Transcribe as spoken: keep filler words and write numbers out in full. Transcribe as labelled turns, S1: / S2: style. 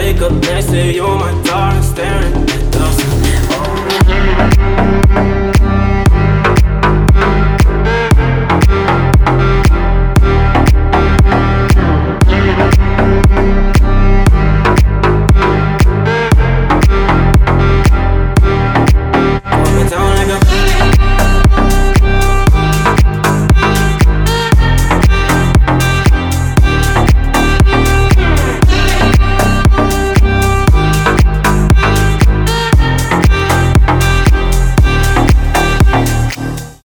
S1: wake up next to you, my darling, staring